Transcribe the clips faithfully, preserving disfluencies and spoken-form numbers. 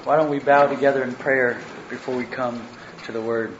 Why don't we bow together in prayer before we come to the Word?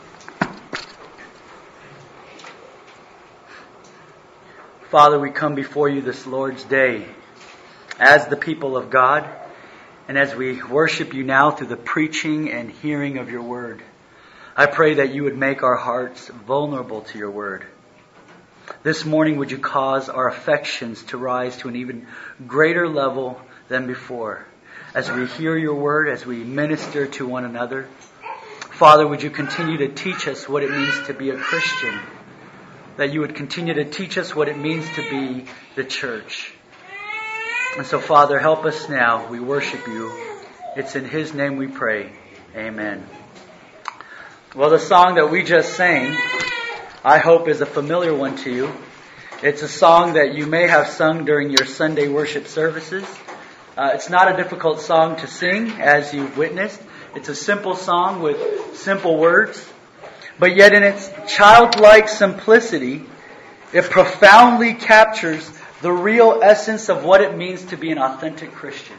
Father, we come before you this Lord's Day as the people of God, and as we worship you now through the preaching and hearing of your Word. I pray that you would make our hearts vulnerable to your Word. This morning, would you cause our affections to rise to an even greater level than before? As we hear your word, as we minister to one another. Father, would you continue to teach us what it means to be a Christian? That you would continue to teach us what it means to be the church. And so, Father, help us now. We worship you. It's in His name we pray. Amen. Well, the song that we just sang, I hope is a familiar one to you. It's a song that you may have sung during your Sunday worship services. Uh, it's not a difficult song to sing, as you've witnessed. It's a simple song with simple words. But yet in its childlike simplicity, it profoundly captures the real essence of what it means to be an authentic Christian.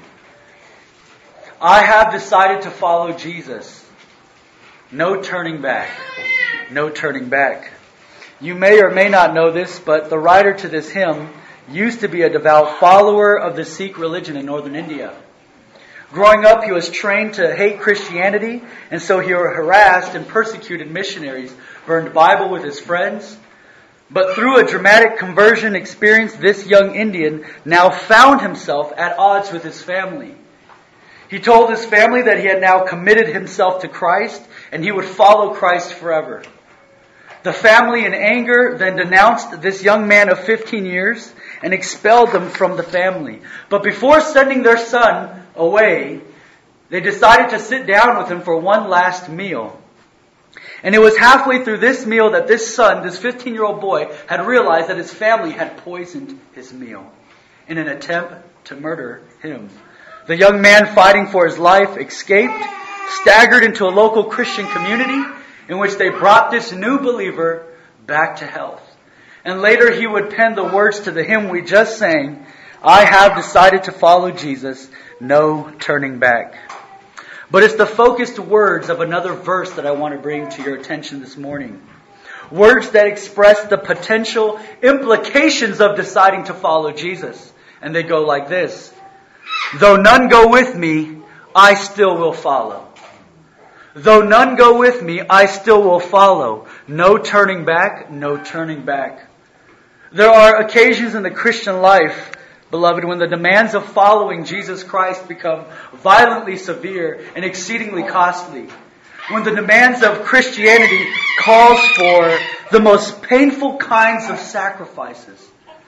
I have decided to follow Jesus. No turning back. No turning back. You may or may not know this, but the writer to this hymn used to be a devout follower of the Sikh religion in northern India. Growing up, he was trained to hate Christianity, and so he harassed and persecuted missionaries, burned Bible with his friends. But through a dramatic conversion experience, this young Indian now found himself at odds with his family. He told his family that he had now committed himself to Christ, and he would follow Christ forever. The family, in anger, then denounced this young man of fifteen years and expelled them from the family. But before sending their son away, they decided to sit down with him for one last meal. And it was halfway through this meal that this son, this fifteen-year-old boy, had realized that his family had poisoned his meal in an attempt to murder him. The young man, fighting for his life, escaped, staggered into a local Christian community in which they brought this new believer back to health. And later he would pen the words to the hymn we just sang, I have decided to follow Jesus, no turning back. But it's the focused words of another verse that I want to bring to your attention this morning. Words that express the potential implications of deciding to follow Jesus. And they go like this. Though none go with me, I still will follow. Though none go with me, I still will follow. No turning back, no turning back. There are occasions in the Christian life, beloved, when the demands of following Jesus Christ become violently severe and exceedingly costly. When the demands of Christianity calls for the most painful kinds of sacrifices.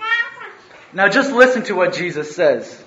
Now just listen to what Jesus says.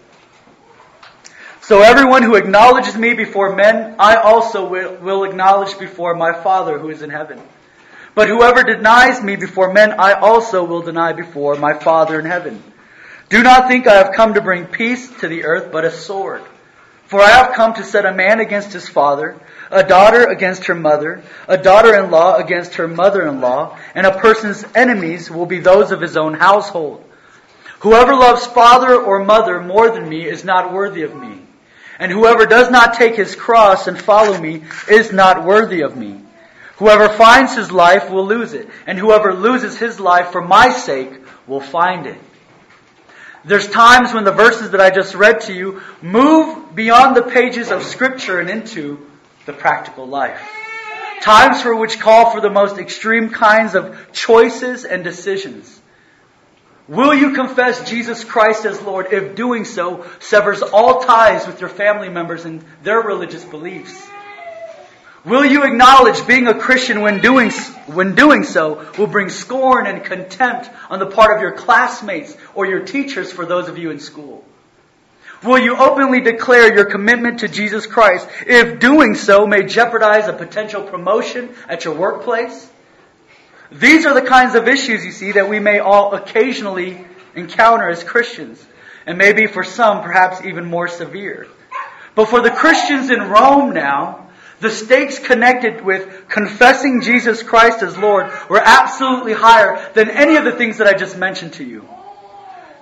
So everyone who acknowledges me before men, I also will, will acknowledge before my Father who is in heaven. But whoever denies me before men, I also will deny before my Father in heaven. Do not think I have come to bring peace to the earth, but a sword. For I have come to set a man against his father, a daughter against her mother, a daughter-in-law against her mother-in-law, and a person's enemies will be those of his own household. Whoever loves father or mother more than me is not worthy of me. And whoever does not take his cross and follow me is not worthy of me. Whoever finds his life will lose it, and whoever loses his life for my sake will find it. There's times when the verses that I just read to you move beyond the pages of Scripture and into the practical life. Times for which call for the most extreme kinds of choices and decisions. Will you confess Jesus Christ as Lord if doing so severs all ties with your family members and their religious beliefs? Will you acknowledge being a Christian when doing, when doing so will bring scorn and contempt on the part of your classmates or your teachers for those of you in school? Will you openly declare your commitment to Jesus Christ if doing so may jeopardize a potential promotion at your workplace? These are the kinds of issues, you see, that we may all occasionally encounter as Christians. And maybe for some, perhaps even more severe. But for the Christians in Rome now, the stakes connected with confessing Jesus Christ as Lord were absolutely higher than any of the things that I just mentioned to you.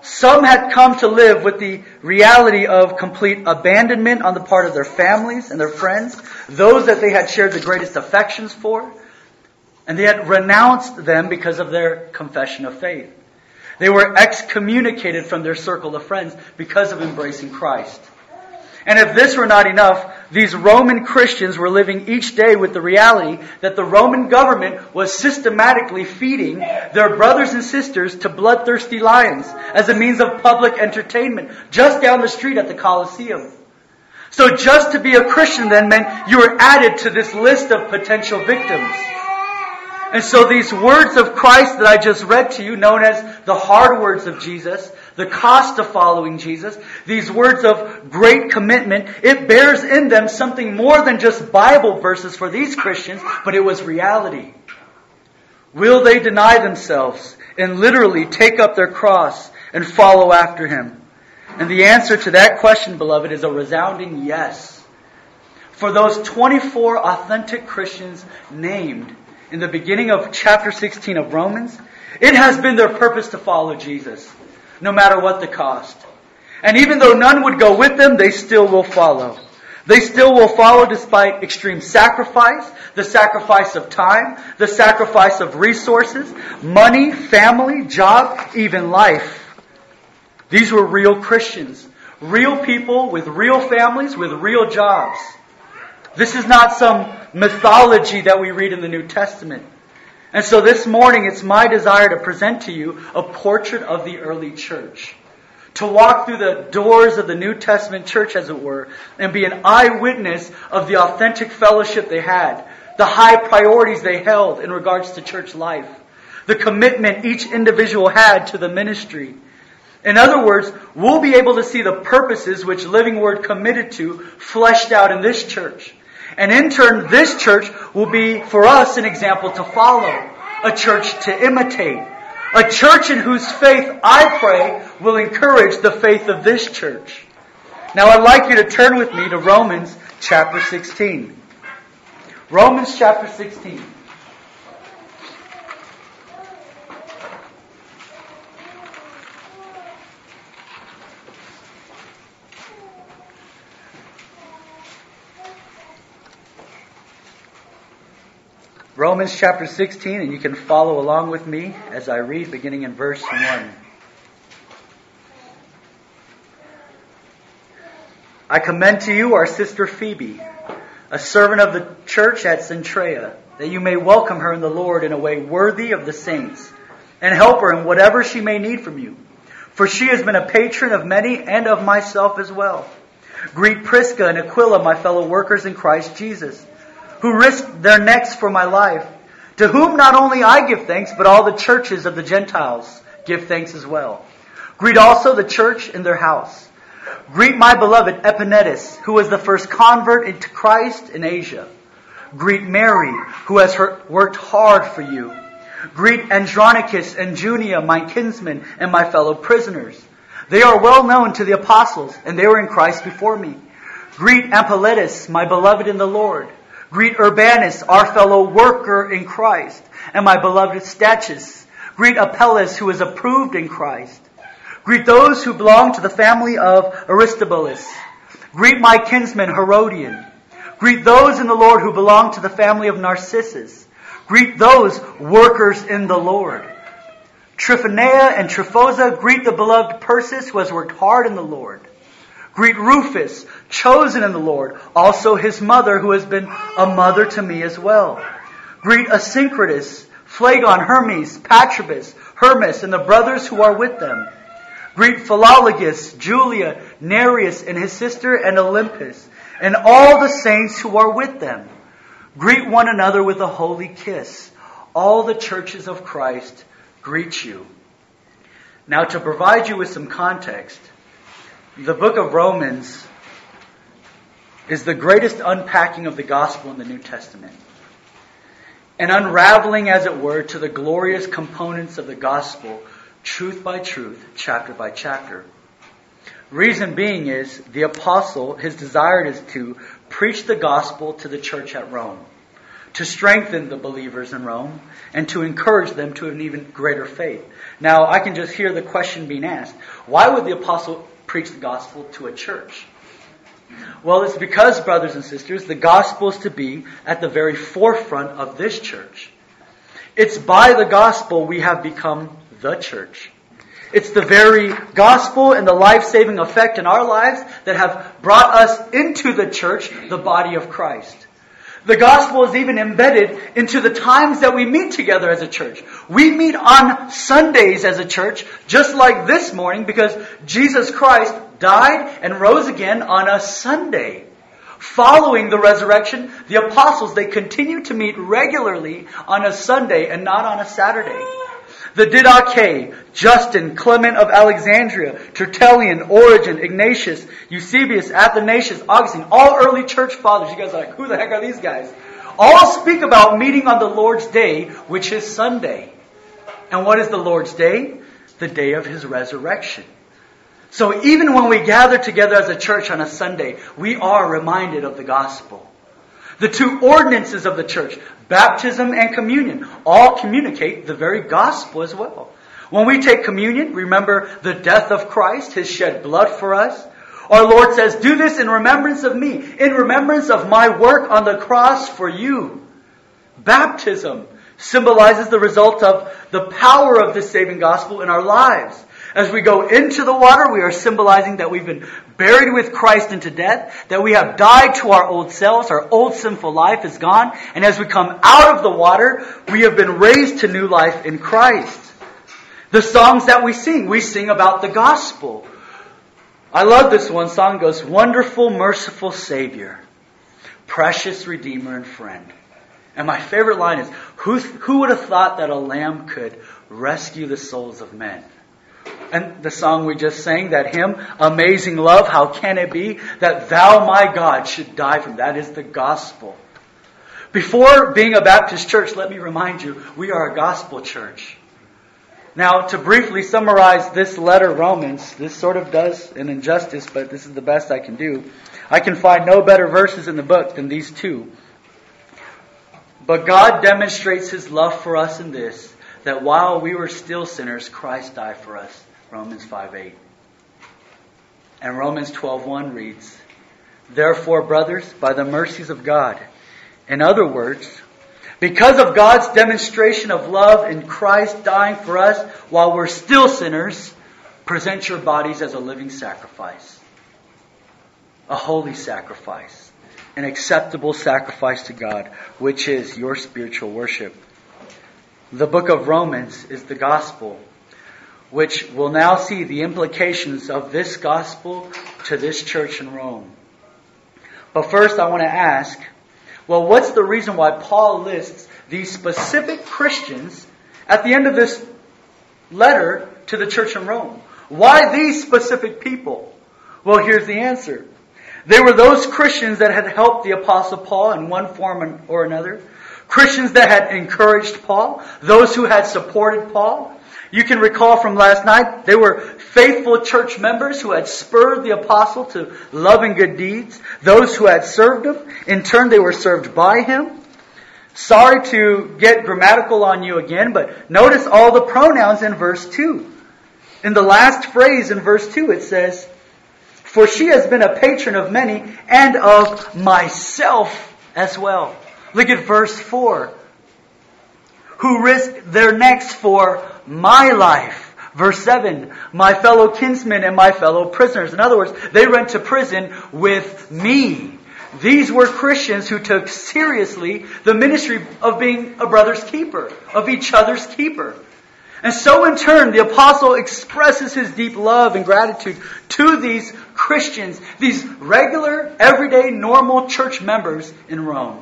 Some had come to live with the reality of complete abandonment on the part of their families and their friends, those that they had shared the greatest affections for, and they had renounced them because of their confession of faith. They were excommunicated from their circle of friends because of embracing Christ. And if this were not enough, these Roman Christians were living each day with the reality that the Roman government was systematically feeding their brothers and sisters to bloodthirsty lions as a means of public entertainment just down the street at the Colosseum. So just to be a Christian then meant you were added to this list of potential victims. And so these words of Christ that I just read to you, known as the hard words of Jesus, the cost of following Jesus, these words of great commitment, it bears in them something more than just Bible verses for these Christians, but it was reality. Will they deny themselves and literally take up their cross and follow after Him? And the answer to that question, beloved, is a resounding yes. For those twenty-four authentic Christians named in the beginning of chapter sixteen of Romans, it has been their purpose to follow Jesus, no matter what the cost. And even though none would go with them, they still will follow. They still will follow despite extreme sacrifice, the sacrifice of time, the sacrifice of resources, money, family, job, even life. These were real Christians, real people with real families, with real jobs. This is not some mythology that we read in the New Testament. And so this morning, it's my desire to present to you a portrait of the early church. To walk through the doors of the New Testament church, as it were, and be an eyewitness of the authentic fellowship they had, the high priorities they held in regards to church life, the commitment each individual had to the ministry. In other words, we'll be able to see the purposes which Living Word committed to fleshed out in this church. And in turn, this church will be for us an example to follow, a church to imitate, a church in whose faith, I pray, will encourage the faith of this church. Now I'd like you to turn with me to Romans chapter sixteen. Romans chapter sixteen. Romans chapter sixteen, and you can follow along with me as I read beginning in verse one. I commend to you our sister Phoebe, a servant of the church at Cenchrea, that you may welcome her in the Lord in a way worthy of the saints, and help her in whatever she may need from you. For she has been a patron of many and of myself as well. Greet Prisca and Aquila, my fellow workers in Christ Jesus, who risked their necks for my life, to whom not only I give thanks, but all the churches of the Gentiles give thanks as well. Greet also the church in their house. Greet my beloved Epaenetus, who was the first convert into Christ in Asia. Greet Mary, who has worked hard for you. Greet Andronicus and Junia, my kinsmen and my fellow prisoners. They are well known to the apostles, and they were in Christ before me. Greet Ampliatus, my beloved in the Lord. Greet Urbanus, our fellow worker in Christ, and my beloved Stachys. Greet Apelles, who is approved in Christ. Greet those who belong to the family of Aristobulus. Greet my kinsman Herodian. Greet those in the Lord who belong to the family of Narcissus. Greet those workers in the Lord. Tryphonea and Tryphosa, greet the beloved Persis, who has worked hard in the Lord. Greet Rufus, chosen in the Lord, also his mother, who has been a mother to me as well. Greet Asyncritus, Phlegon, Hermes, Patrobas, Hermas, and the brothers who are with them. Greet Philologus, Julia, Nereus, and his sister, and Olympus, and all the saints who are with them. Greet one another with a holy kiss. All the churches of Christ greet you. Now, to provide you with some context, the book of Romans is the greatest unpacking of the gospel in the New Testament. An unraveling, as it were, to the glorious components of the gospel, truth by truth, chapter by chapter. Reason being is, the apostle, his desire is to preach the gospel to the church at Rome. to strengthen the believers in Rome, and to encourage them to an even greater faith. Now, I can just hear the question being asked, why would the apostle preach the gospel to a church? Well, it's because, brothers and sisters, the gospel is to be at the very forefront of this church. It's by the gospel we have become the church. It's the very gospel and the life-saving effect in our lives that have brought us into the church, the body of Christ. The gospel is even embedded into the times that we meet together as a church. We meet on Sundays as a church, just like this morning, because Jesus Christ died and rose again on a Sunday. Following the resurrection, the apostles, they continue to meet regularly on a Sunday and not on a Saturday. The Didache, Justin, Clement of Alexandria, Tertullian, Origen, Ignatius, Eusebius, Athanasius, Augustine, all early church fathers. You guys are like, who the heck are these guys? All speak about meeting on the Lord's Day, which is Sunday. And what is the Lord's Day? The day of His resurrection. So even when we gather together as a church on a Sunday, we are reminded of the gospel. The two ordinances of the church, baptism and communion, all communicate the very gospel as well. When we take communion, remember the death of Christ, His shed blood for us. Our Lord says, do this in remembrance of me, in remembrance of my work on the cross for you. Baptism symbolizes the result of the power of this saving gospel in our lives. As we go into the water, we are symbolizing that we've been buried with Christ into death, that we have died to our old selves, our old sinful life is gone, and as we come out of the water, we have been raised to new life in Christ. The songs that we sing, we sing about the gospel. I love this one song. It goes, wonderful, merciful Savior, precious Redeemer and friend. And my favorite line is, who, who would have thought that a lamb could rescue the souls of men? And the song we just sang, that hymn, Amazing Love, how can it be that thou, my God, should die for me? That is the gospel. Before being a Baptist church, let me remind you, we are a gospel church. Now, to briefly summarize this letter, Romans, this sort of does an injustice, but this is the best I can do. I can find no better verses in the book than these two. But God demonstrates His love for us in this, that while we were still sinners, Christ died for us. Romans five eight. And Romans twelve one reads, therefore, brothers, by the mercies of God. In other words, because of God's demonstration of love in Christ dying for us while we're still sinners, present your bodies as a living sacrifice. A holy sacrifice. An acceptable sacrifice to God, which is your spiritual worship. The book of Romans is the gospel, which will now see the implications of this gospel to this church in Rome. But first I want to ask, well, what's the reason why Paul lists these specific Christians at the end of this letter to the church in Rome? Why these specific people? Well, here's the answer. They were those Christians that had helped the Apostle Paul in one form or another. Christians that had encouraged Paul. Those who had supported Paul. You can recall from last night, they were faithful church members who had spurred the apostle to love and good deeds. Those who had served him, in turn they were served by him. Sorry to get grammatical on you again, but notice all the pronouns in verse two. In the last phrase in verse two it says, for she has been a patron of many and of myself as well. Look at verse four. Who risked their necks for my life. Verse seven, my fellow kinsmen and my fellow prisoners. In other words, they went to prison with me. These were Christians who took seriously the ministry of being a brother's keeper, of each other's keeper. And so in turn, the apostle expresses his deep love and gratitude to these Christians, these regular, everyday, normal church members in Rome.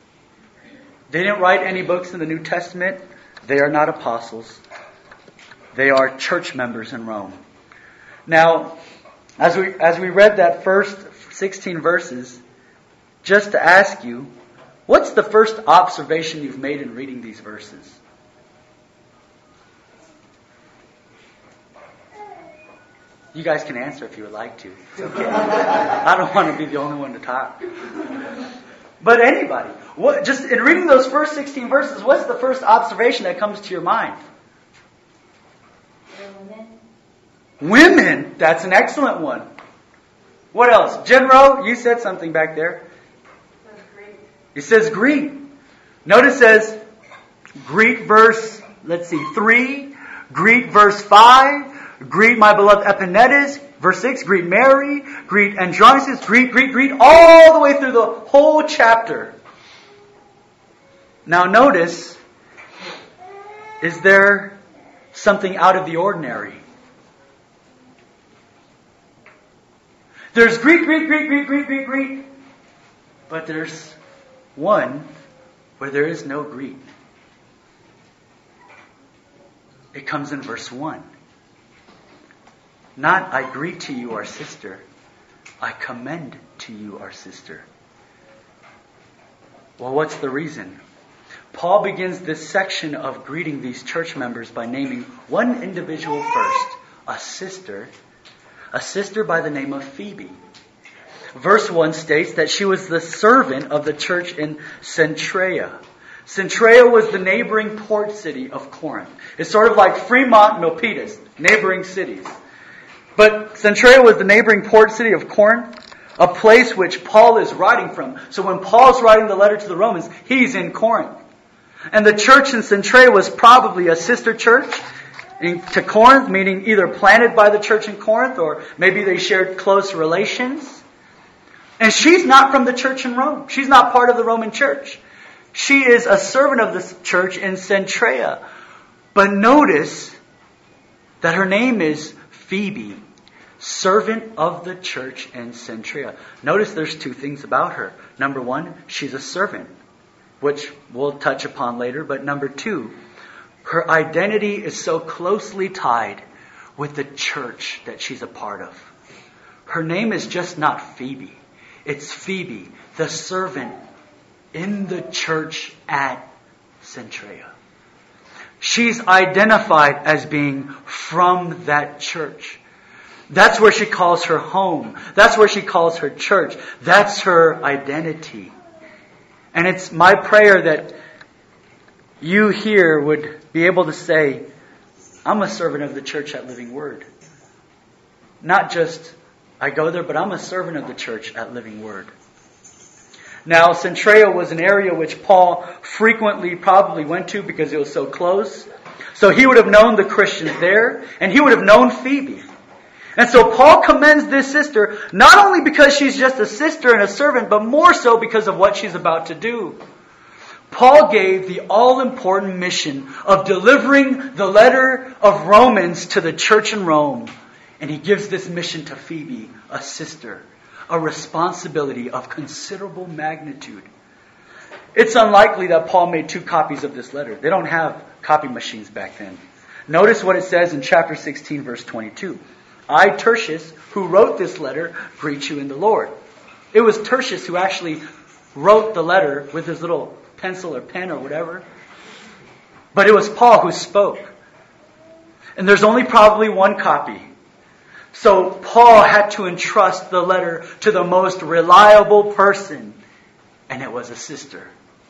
They didn't write any books in the New Testament. They are not apostles. They are church members in Rome. Now, as we as we read that first sixteen verses, just to ask you, what's the first observation you've made in reading these verses? You guys can answer if you would like to. It's okay. I don't want to be the only one to talk. but anybody. What, just in reading those first sixteen verses, what's the first observation that comes to your mind? Women. Women. That's an excellent one. What else? Jen Rowe, you said something back there. It says greet. Notice it says greet verse, let's see, three. Greet verse five. Greet my beloved Epaenetus. Verse six, greet Mary. Greet Andronicus. Greet, greet, greet. All the way through the whole chapter. Now notice, is there something out of the ordinary? There's greet, greet, greet, greet, greet, greet, greet. But there's one where there is no greet. It comes in verse one. Not, I greet to you, our sister. I commend to you, our sister. Well, what's the reason? Paul begins this section of greeting these church members by naming one individual first, a sister, a sister by the name of Phoebe. Verse one states that she was the servant of the church in Cenchrea. Cenchrea was the neighboring port city of Corinth. It's sort of like Fremont, Milpitas, neighboring cities. But Cenchrea was the neighboring port city of Corinth, a place which Paul is writing from. So when Paul's writing the letter to the Romans, he's in Corinth. And the church in Cenchrea was probably a sister church in, to Corinth, meaning either planted by the church in Corinth or maybe they shared close relations. And she's not from the church in Rome. She's not part of the Roman church. She is a servant of the church in Cenchrea. But notice that her name is Phoebe, servant of the church in Cenchrea. Notice there's two things about her. Number one, she's a servant, which we'll touch upon later. But number two, her identity is so closely tied with the church that she's a part of. Her name is just not Phoebe. It's Phoebe, the servant in the church at Cenchrea. She's identified as being from that church. That's where she calls her home. That's where she calls her church. That's her identity. And it's my prayer that you here would be able to say, I'm a servant of the church at Living Word. Not just I go there, but I'm a servant of the church at Living Word. Now, Cenchrea was an area which Paul frequently probably went to because it was so close. So he would have known the Christians there, and he would have known Phoebe. And so Paul commends this sister, not only because she's just a sister and a servant, but more so because of what she's about to do. Paul gave the all-important mission of delivering the letter of Romans to the church in Rome. And he gives this mission to Phoebe, a sister, a responsibility of considerable magnitude. It's unlikely that Paul made two copies of this letter. They don't have copy machines back then. Notice what it says in chapter sixteen, verse twenty-two. I, Tertius, who wrote this letter, greet you in the Lord. It was Tertius who actually wrote the letter with his little pencil or pen or whatever. But it was Paul who spoke. And there's only probably one copy. So Paul had to entrust the letter to the most reliable person. And it was a sister.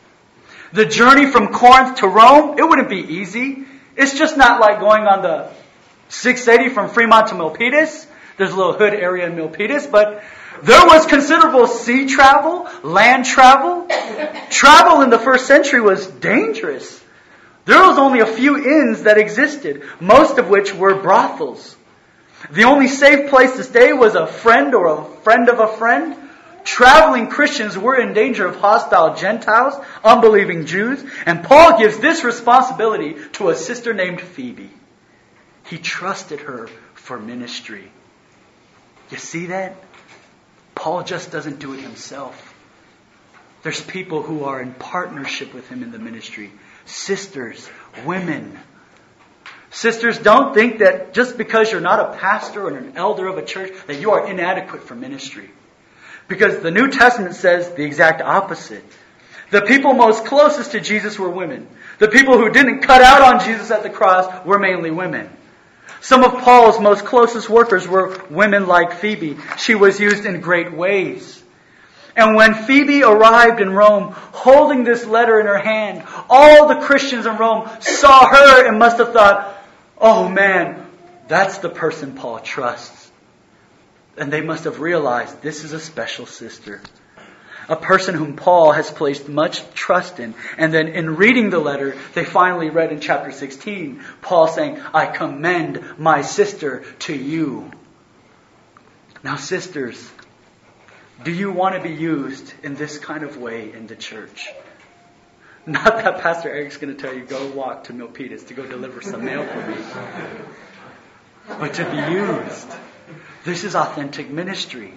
The journey from Corinth to Rome, it wouldn't be easy. It's just not like going on the six eighty from Fremont to Milpitas. There's a little hood area in Milpitas, but there was considerable sea travel, land travel. Travel in the first century was dangerous. There was only a few inns that existed, most of which were brothels. The only safe place to stay was a friend or a friend of a friend. Traveling Christians were in danger of hostile Gentiles, unbelieving Jews, and Paul gives this responsibility to a sister named Phoebe. He trusted her for ministry. You see that? Paul just doesn't do it himself. There's people who are in partnership with him in the ministry. Sisters, women. Sisters, don't think that just because you're not a pastor or an elder of a church that you are inadequate for ministry. Because the New Testament says the exact opposite. The people most closest to Jesus were women. The people who didn't cut out on Jesus at the cross were mainly women. Some of Paul's most closest workers were women like Phoebe. She was used in great ways. And when Phoebe arrived in Rome, holding this letter in her hand, all the Christians in Rome saw her and must have thought, oh man, that's the person Paul trusts. And they must have realized this is a special sister. A person whom Paul has placed much trust in. And then in reading the letter, they finally read in chapter sixteen, Paul saying, I commend my sister to you. Now sisters, do you want to be used in this kind of way in the church? Not that Pastor Eric's going to tell you, go walk to Milpitas to go deliver some mail for me. But to be used. This is authentic ministry.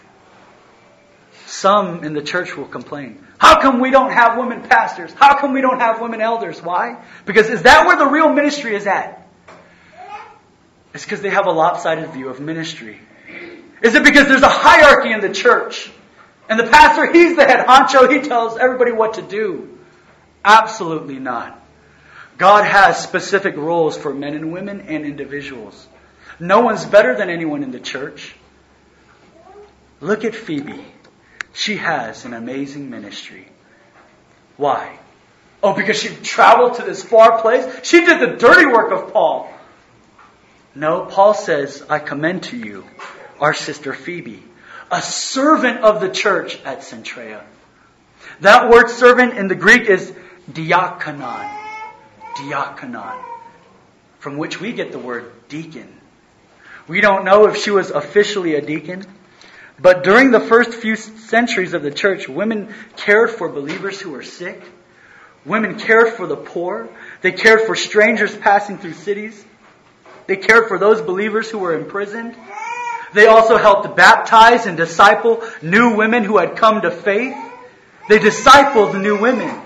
Some in the church will complain. How come we don't have women pastors? How come we don't have women elders? Why? Because is that where the real ministry is at? It's because they have a lopsided view of ministry. Is it because there's a hierarchy in the church? And the pastor, he's the head honcho, he tells everybody what to do. Absolutely not. God has specific roles for men and women and individuals. No one's better than anyone in the church. Look at Phoebe. She has an amazing ministry. Why? Oh, because she traveled to this far place? She did the dirty work of Paul. No, Paul says, I commend to you our sister Phoebe, a servant of the church at Cenchrea. That word servant in the Greek is diakonon. Diakonon. From which we get the word deacon. We don't know if she was officially a deacon, but during the first few centuries of the church, women cared for believers who were sick. Women cared for the poor. They cared for strangers passing through cities. They cared for those believers who were imprisoned. They also helped baptize and disciple new women who had come to faith. They discipled new women.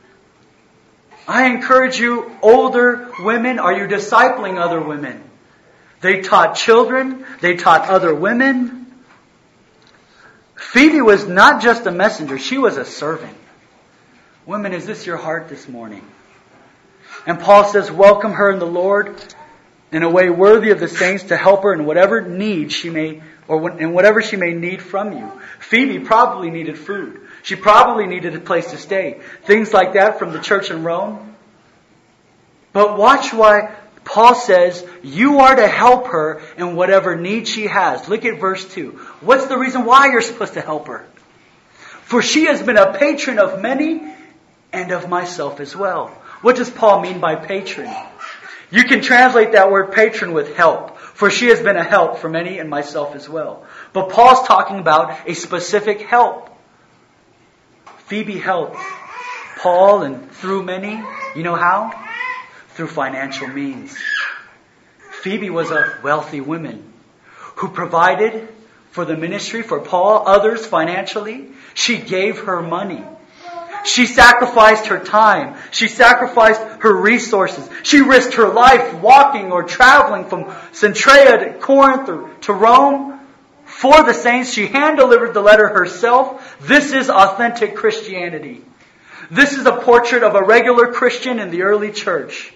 I encourage you, older women, are you discipling other women? They taught children. They taught other women. Phoebe was not just a messenger. She was a servant. Women, is this your heart this morning? And Paul says, welcome her in the Lord in a way worthy of the saints, to help her in whatever need she may, or in whatever she may need from you. Phoebe probably needed food. She probably needed a place to stay. Things like that from the church in Rome. But watch why Paul says you are to help her in whatever need she has. Look at verse two. What's the reason why you're supposed to help her? For she has been a patron of many and of myself as well. What does Paul mean by patron? You can translate that word patron with help. For she has been a help for many and myself as well. But Paul's talking about a specific help. Phoebe helped Paul and through many. You know how? Through financial means. Phoebe was a wealthy woman who provided for the ministry, for Paul, others financially. She gave her money. She sacrificed her time. She sacrificed her resources. She risked her life walking or traveling from Cenchrea to Corinth or to Rome for the saints. She hand-delivered the letter herself. This is authentic Christianity. This is a portrait of a regular Christian in the early church.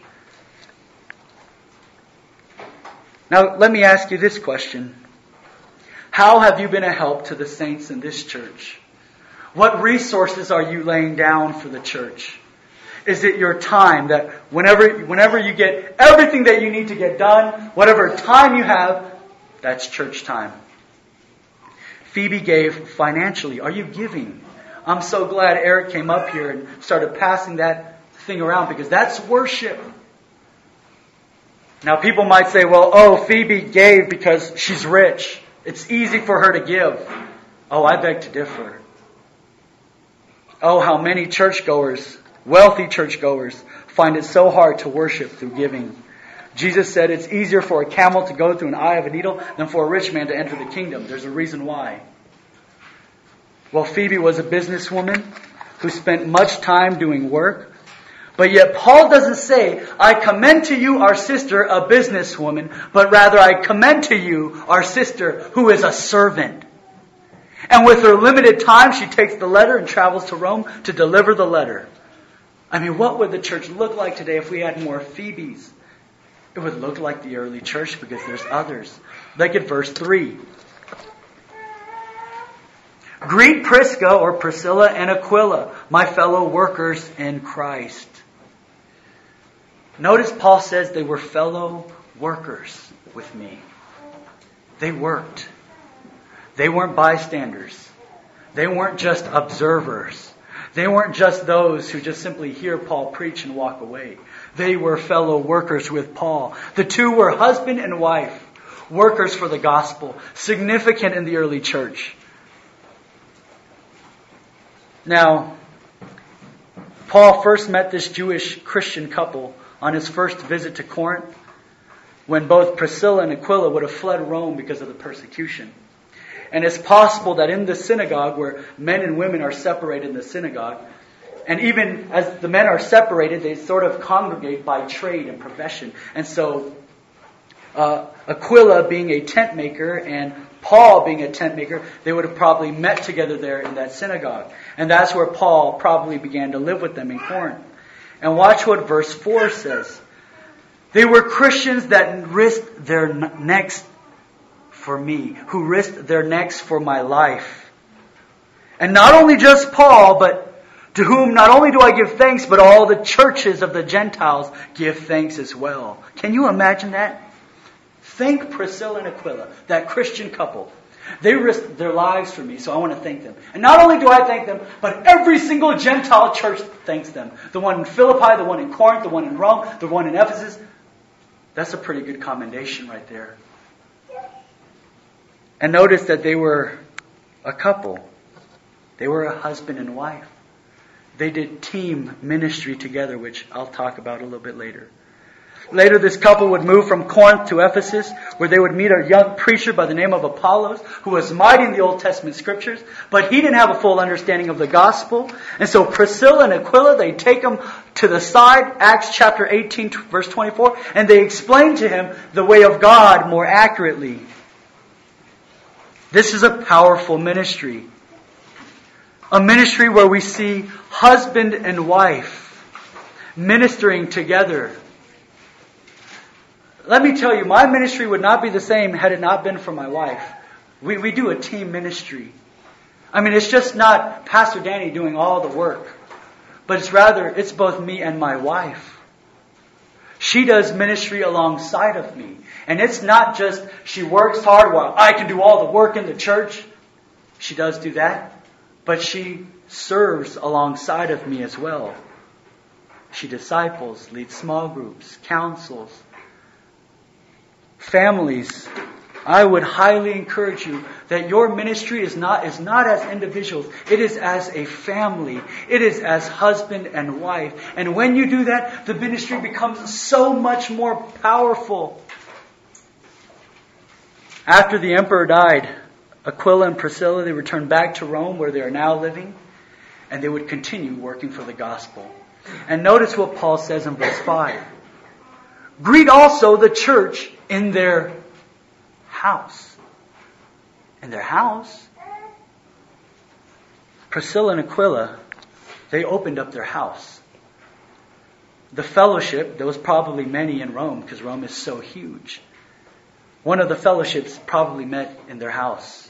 Now, let me ask you this question. How have you been a help to the saints in this church? What resources are you laying down for the church? Is it your time that whenever, whenever you get everything that you need to get done, whatever time you have, that's church time? Phoebe gave financially. Are you giving? I'm so glad Eric came up here and started passing that thing around, because that's worship. Now people might say, well, oh, Phoebe gave because she's rich. It's easy for her to give. Oh, I beg to differ. Oh, how many churchgoers, wealthy churchgoers, find it so hard to worship through giving. Jesus said it's easier for a camel to go through an eye of a needle than for a rich man to enter the kingdom. There's a reason why. Well, Phoebe was a businesswoman who spent much time doing work. But yet Paul doesn't say, I commend to you our sister, a businesswoman, but rather I commend to you our sister who is a servant. And with her limited time, she takes the letter and travels to Rome to deliver the letter. I mean, what would the church look like today if we had more Phoebes? It would look like the early church, because there's others. Look at verse three. Greet Prisca or Priscilla and Aquila, my fellow workers in Christ. Notice Paul says they were fellow workers with me. They worked. They weren't bystanders. They weren't just observers. They weren't just those who just simply hear Paul preach and walk away. They were fellow workers with Paul. The two were husband and wife, workers for the gospel, significant in the early church. Now, Paul first met this Jewish Christian couple on his first visit to Corinth, when both Priscilla and Aquila would have fled Rome because of the persecution. And it's possible that in the synagogue, where men and women are separated in the synagogue, and even as the men are separated, they sort of congregate by trade and profession. And so uh, Aquila being a tent maker and Paul being a tent maker, they would have probably met together there in that synagogue. And that's where Paul probably began to live with them in Corinth. And watch what verse four says. They were Christians that risked their necks for me, who risked their necks for my life. And not only just Paul, but to whom not only do I give thanks, but all the churches of the Gentiles give thanks as well. Can you imagine that? Thank Priscilla and Aquila, that Christian couple. They risked their lives for me, so I want to thank them. And not only do I thank them, but every single Gentile church thanks them. The one in Philippi, the one in Corinth, the one in Rome, the one in Ephesus. That's a pretty good commendation right there. And notice that they were a couple. They were a husband and wife. They did team ministry together, which I'll talk about a little bit later. Later, this couple would move from Corinth to Ephesus, where they would meet a young preacher by the name of Apollos, who was mighty in the Old Testament scriptures, but he didn't have a full understanding of the gospel. And so Priscilla and Aquila, they take him to the side, Acts chapter eighteen, verse twenty-four, and they explain to him the way of God more accurately. This is a powerful ministry. A ministry where we see husband and wife ministering together. Let me tell you, my ministry would not be the same had it not been for my wife. We we do a team ministry. I mean, it's just not Pastor Danny doing all the work, but it's rather, it's both me and my wife. She does ministry alongside of me. And it's not just she works hard while I can do all the work in the church. She does do that. But she serves alongside of me as well. She disciples, leads small groups, counsels, families. I would highly encourage you that your ministry is not, is not as individuals. It is as a family. It is as husband and wife. And when you do that, the ministry becomes so much more powerful. After the emperor died, Aquila and Priscilla, they returned back to Rome where they are now living, and they would continue working for the gospel. And notice what Paul says in verse five. Greet also the church in their house. In their house? Priscilla and Aquila, they opened up their house. The fellowship, there was probably many in Rome because Rome is so huge. One of the fellowships probably met in their house.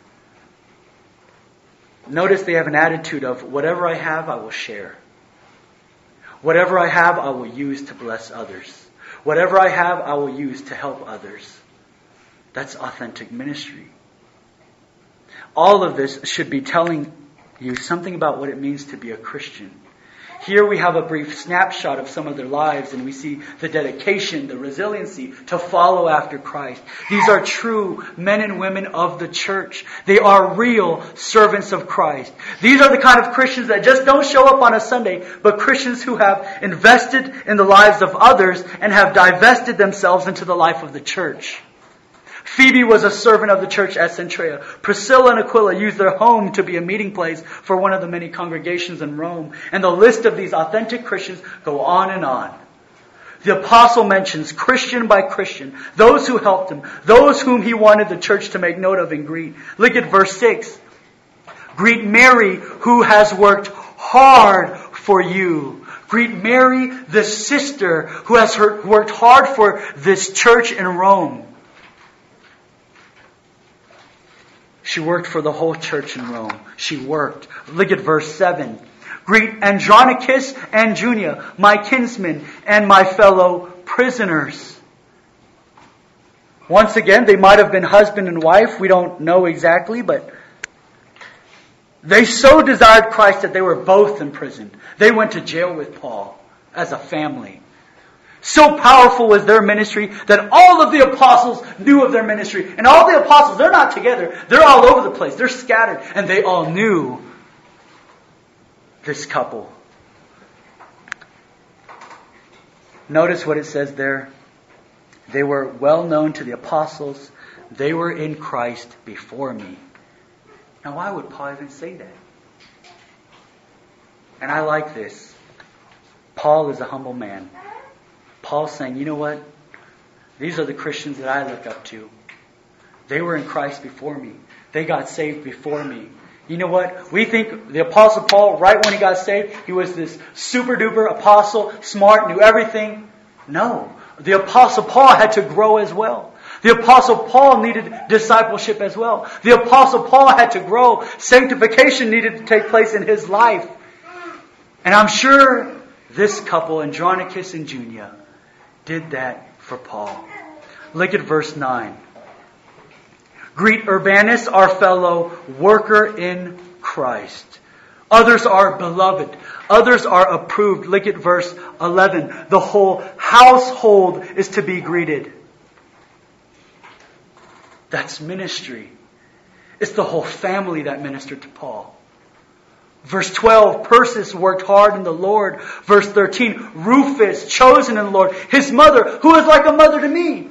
Notice they have an attitude of, whatever I have, I will share. Whatever I have, I will use to bless others. Whatever I have, I will use to help others. That's authentic ministry. All of this should be telling you something about what it means to be a Christian. Here we have a brief snapshot of some of their lives, and we see the dedication, the resiliency to follow after Christ. These are true men and women of the church. They are real servants of Christ. These are the kind of Christians that just don't show up on a Sunday, but Christians who have invested in the lives of others and have divested themselves into the life of the church. Phoebe was a servant of the church at Cenchrea. Priscilla and Aquila used their home to be a meeting place for one of the many congregations in Rome. And the list of these authentic Christians go on and on. The apostle mentions Christian by Christian, those who helped him, those whom he wanted the church to make note of and greet. Look at verse six. Greet Mary, who has worked hard for you. Greet Mary, the sister who has worked hard for this church in Rome. She worked for the whole church in Rome. She worked. Look at verse seven. Greet Andronicus and Junia, my kinsmen and my fellow prisoners. Once again, they might have been husband and wife. We don't know exactly, but they so desired Christ that they were both imprisoned. They went to jail with Paul as a family. So powerful was their ministry that all of the apostles knew of their ministry. And all the apostles, they're not together. They're all over the place. They're scattered. And they all knew this couple. Notice what it says there. They were well known to the apostles. They were in Christ before me. Now, why would Paul even say that? And I like this. Paul is a humble man. Paul's saying, you know what? These are the Christians that I look up to. They were in Christ before me. They got saved before me. You know what? We think the Apostle Paul, right when he got saved, he was this super duper apostle, smart, knew everything. No. The Apostle Paul had to grow as well. The Apostle Paul needed discipleship as well. The Apostle Paul had to grow. Sanctification needed to take place in his life. And I'm sure this couple, Andronicus and Junia, did that for Paul. Look at verse nine. Greet Urbanus, our fellow worker in Christ. Others are beloved. Others are approved. Look at verse eleven. The whole household is to be greeted. That's ministry. It's the whole family that ministered to Paul. Verse twelve, Persis worked hard in the Lord. Verse thirteen, Rufus, chosen in the Lord. His mother, who is like a mother to me.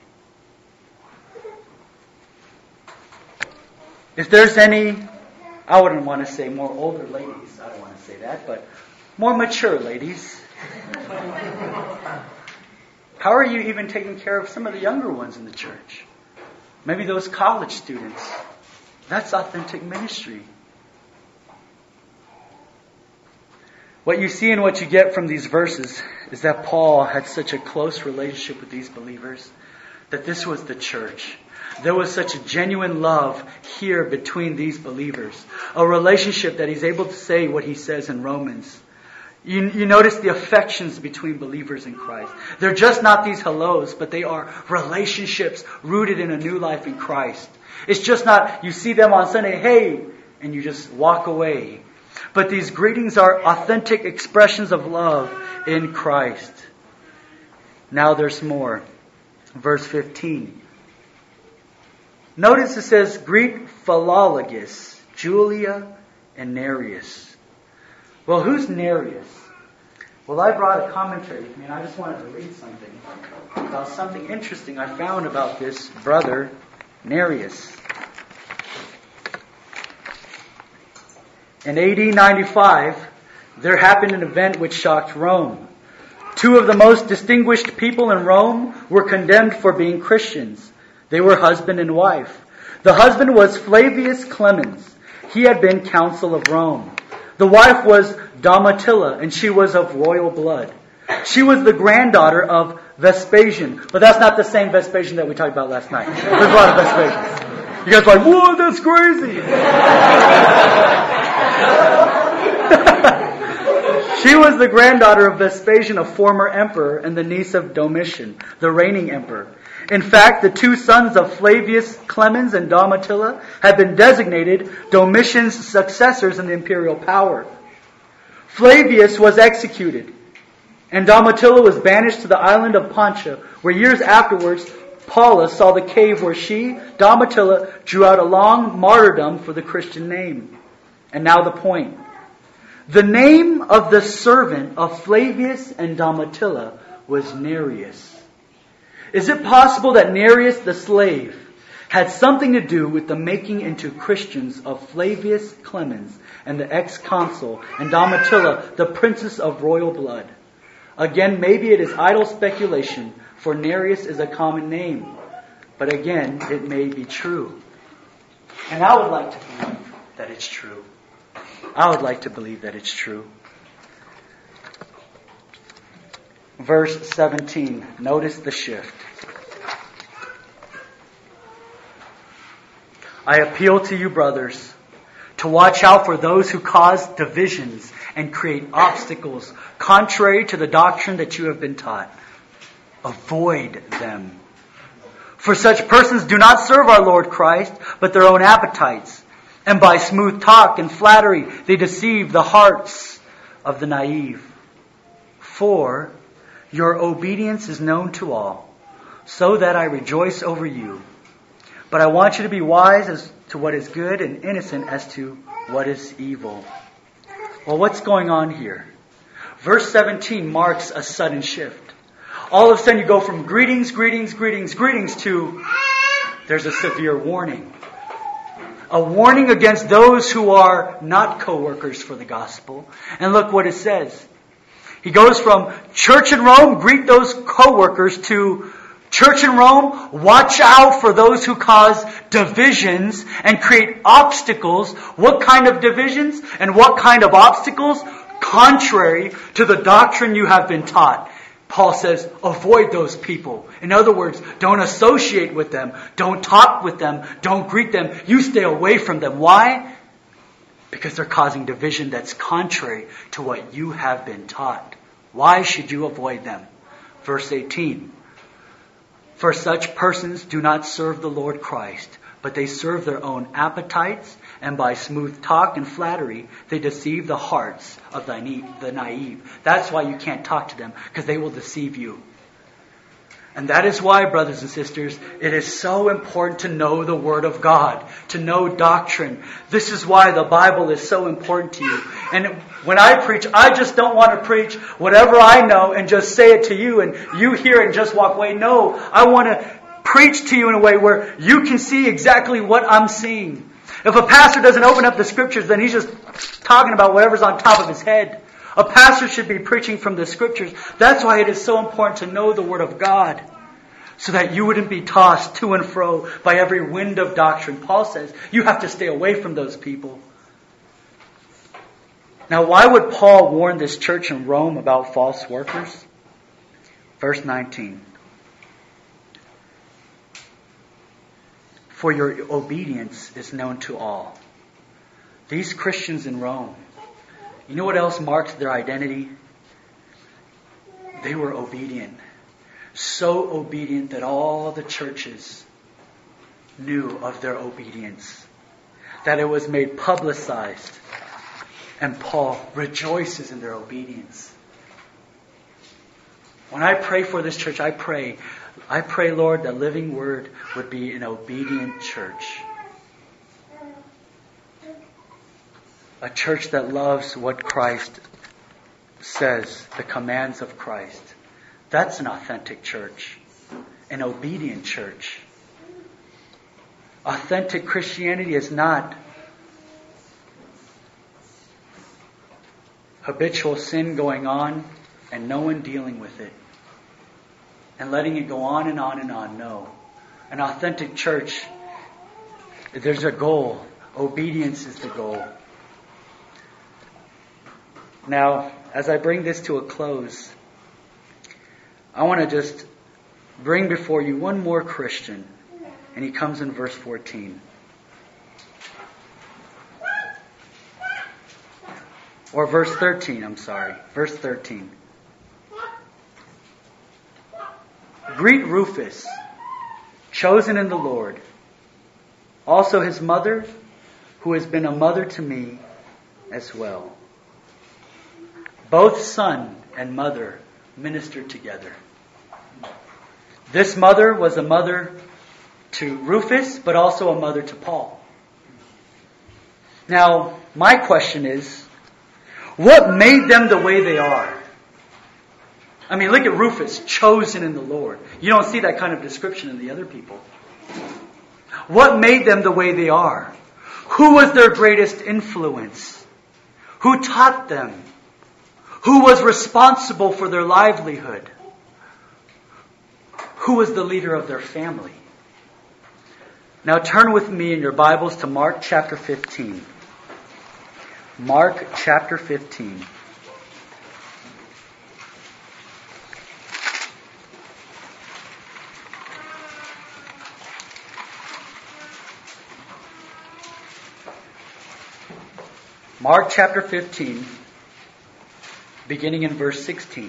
If there's any, I wouldn't want to say more older ladies. I don't want to say that, but more mature ladies. How are you even taking care of some of the younger ones in the church? Maybe those college students. That's authentic ministry. What you see and what you get from these verses is that Paul had such a close relationship with these believers, that this was the church. There was such a genuine love here between these believers. A relationship that he's able to say what he says in Romans. You, you notice the affections between believers in Christ. They're just not these hellos, but they are relationships rooted in a new life in Christ. It's just not you see them on Sunday, hey, and you just walk away. But these greetings are authentic expressions of love in Christ. Now there's more. Verse fifteen. Notice it says, greet Philologus, Julia, and Nereus. Well, who's Nereus? Well, I brought a commentary with me, and I just wanted to read something about something interesting I found about this brother, Nereus. In A D ninety-five, there happened an event which shocked Rome. Two of the most distinguished people in Rome were condemned for being Christians. They were husband and wife. The husband was Flavius Clemens. He had been consul of Rome. The wife was Domitilla, and she was of royal blood. She was the granddaughter of Vespasian. But that's not the same Vespasian that we talked about last night. There's a lot of Vespasians. You guys are like, whoa, that's crazy. She was the granddaughter of Vespasian, a former emperor, and the niece of Domitian, the reigning emperor. In fact, the two sons of Flavius Clemens and Domitilla had been designated Domitian's successors in the imperial power. Flavius was executed, and Domitilla was banished to the island of Pontia, where years afterwards Paulus saw the cave where she, Domitilla, drew out a long martyrdom for the Christian name. And now the point. The name of the servant of Flavius and Domitilla was Nereus. Is it possible that Nereus the slave had something to do with the making into Christians of Flavius Clemens and the ex-consul and Domitilla, the princess of royal blood? Again, maybe it is idle speculation, for Nereus is a common name. But again, it may be true. And I would like to believe that it's true. I would like to believe that it's true. Verse seventeen. Notice the shift. I appeal to you, brothers, to watch out for those who cause divisions and create obstacles contrary to the doctrine that you have been taught. Avoid them. For such persons do not serve our Lord Christ, but their own appetites. And by smooth talk and flattery, they deceive the hearts of the naive. For your obedience is known to all, so that I rejoice over you. But I want you to be wise as to what is good and innocent as to what is evil. Well, what's going on here? Verse seventeen marks a sudden shift. All of a sudden you go from greetings, greetings, greetings, greetings to there's a severe warning. A warning against those who are not co-workers for the gospel. And look what it says. He goes from church in Rome, greet those co-workers, to church in Rome, watch out for those who cause divisions and create obstacles. What kind of divisions and what kind of obstacles? Contrary to the doctrine you have been taught. Paul says, avoid those people. In other words, don't associate with them. Don't talk with them. Don't greet them. You stay away from them. Why? Because they're causing division that's contrary to what you have been taught. Why should you avoid them? Verse eighteen. For such persons do not serve the Lord Christ, but they serve their own appetites, and by smooth talk and flattery, they deceive the hearts of the naive. That's why you can't talk to them, because they will deceive you. And that is why, brothers and sisters, it is so important to know the Word of God, to know doctrine. This is why the Bible is so important to you. And when I preach, I just don't want to preach whatever I know and just say it to you and you hear it and just walk away. No, I want to preach to you in a way where you can see exactly what I'm seeing. If a pastor doesn't open up the Scriptures, then he's just talking about whatever's on top of his head. A pastor should be preaching from the Scriptures. That's why it is so important to know the Word of God, so that you wouldn't be tossed to and fro by every wind of doctrine. Paul says you have to stay away from those people. Now, why would Paul warn this church in Rome about false workers? Verse nineteen. For your obedience is known to all. These Christians in Rome, you know what else marks their identity? They were obedient. So obedient that all the churches knew of their obedience. That it was made publicized. And Paul rejoices in their obedience. When I pray for this church, I pray, I pray, Lord, that Living Word would be an obedient church. A church that loves what Christ says, the commands of Christ. That's an authentic church. An obedient church. Authentic Christianity is not habitual sin going on and no one dealing with it. And letting it go on and on and on. No. An authentic church, there's a goal. Obedience is the goal. Now, as I bring this to a close, I want to just bring before you one more Christian. And he comes in verse fourteen. Or verse thirteen, I'm sorry. Verse thirteen. Greet Rufus, chosen in the Lord. Also his mother, who has been a mother to me as well. Both son and mother ministered together. This mother was a mother to Rufus, but also a mother to Paul. Now, my question is, what made them the way they are? I mean, look at Rufus, chosen in the Lord. You don't see that kind of description in the other people. What made them the way they are? Who was their greatest influence? Who taught them? Who was responsible for their livelihood? Who was the leader of their family? Now turn with me in your Bibles to Mark chapter fifteen. Mark chapter fifteen. Mark chapter fifteen, beginning in verse sixteen.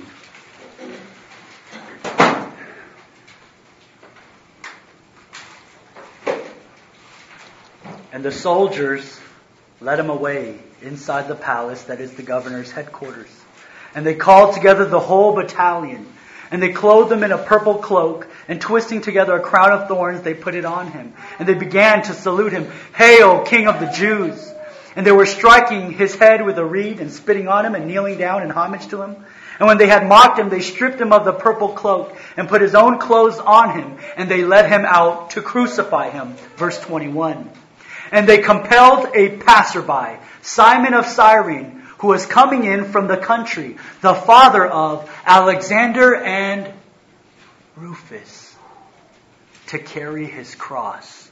And the soldiers led him away inside the palace, that is the governor's headquarters. And they called together the whole battalion. And they clothed him in a purple cloak, and twisting together a crown of thorns, they put it on him. And they began to salute him, "Hail, King of the Jews!" And they were striking his head with a reed, and spitting on him, and kneeling down in homage to him. And when they had mocked him, they stripped him of the purple cloak, and put his own clothes on him, and they led him out to crucify him. Verse twenty-one. And they compelled a passerby, Simon of Cyrene, who was coming in from the country, the father of Alexander and Rufus, to carry his cross.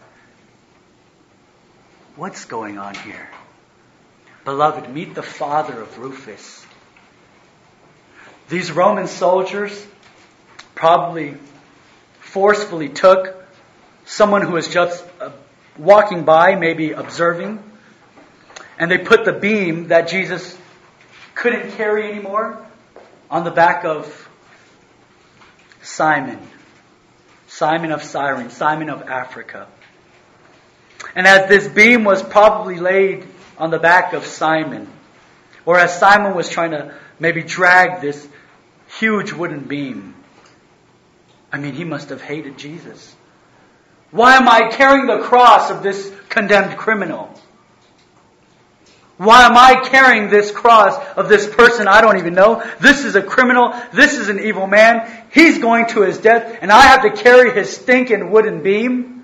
What's going on here? Beloved, meet the father of Rufus. These Roman soldiers probably forcefully took someone who was just uh, walking by, maybe observing, and they put the beam that Jesus couldn't carry anymore on the back of Simon. Simon of Cyrene, Simon of Africa. And as this beam was probably laid on the back of Simon, or as Simon was trying to maybe drag this huge wooden beam, I mean, he must have hated Jesus. Why am I carrying the cross of this condemned criminal? Why am I carrying this cross of this person I don't even know? This is a criminal. This is an evil man. He's going to his death, and I have to carry his stinking wooden beam.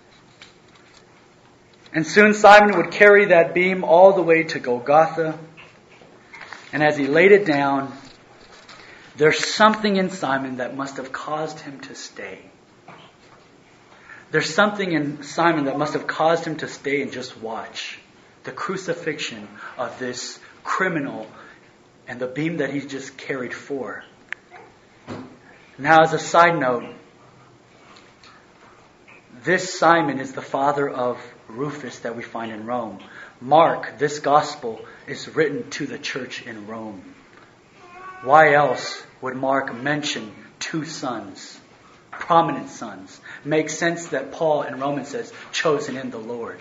And soon Simon would carry that beam all the way to Golgotha. And as he laid it down, there's something in Simon that must have caused him to stay. There's something in Simon that must have caused him to stay and just watch the crucifixion of this criminal and the beam that he's just carried for. Now, as a side note, this Simon is the father of Rufus that we find in Rome. Mark, this gospel, is written to the church in Rome. Why else would Mark mention two sons? Prominent sons. Makes sense that Paul in Romans says, chosen in the Lord.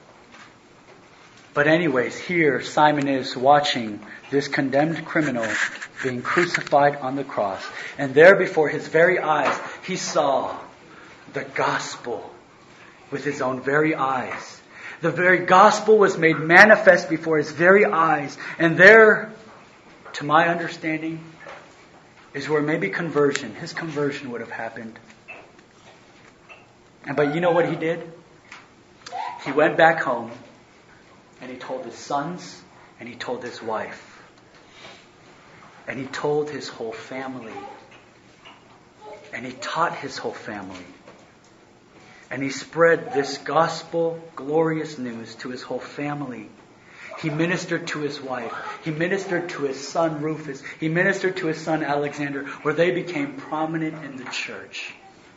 But anyways, here Simon is watching this condemned criminal being crucified on the cross. And there before his very eyes, he saw the gospel with his own very eyes. The very gospel was made manifest before his very eyes. And there, to my understanding, is where maybe conversion, his conversion would have happened. And but you know what he did? He went back home and he told his sons and he told his wife. And he told his whole family. And he taught his whole family. And he spread this gospel glorious news to his whole family. He ministered to his wife. He ministered to his son Rufus. He ministered to his son Alexander, where they became prominent in the church.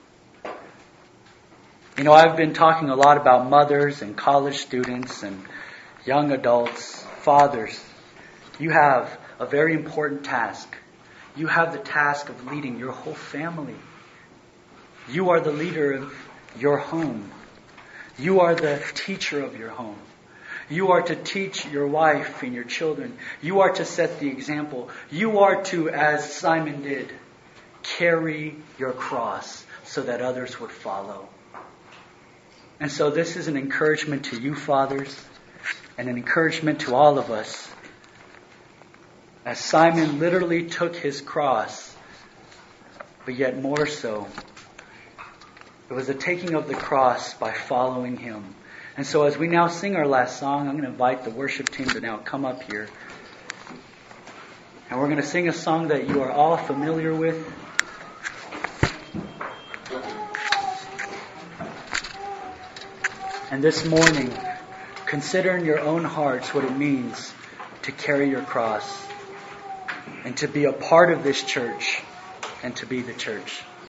You know, I've been talking a lot about mothers and college students and young adults, fathers. You have a very important task. You have the task of leading your whole family. You are the leader of your home. You are the teacher of your home. You are to teach your wife and your children. You are to set the example. You are to, as Simon did, carry your cross so that others would follow. And so this is an encouragement to you, fathers, and an encouragement to all of us. As Simon literally took his cross, but yet more so, it was the taking of the cross by following him. And so as we now sing our last song, I'm going to invite the worship team to now come up here. And we're going to sing a song that you are all familiar with. And this morning, consider in your own hearts what it means to carry your cross and to be a part of this church and to be the church.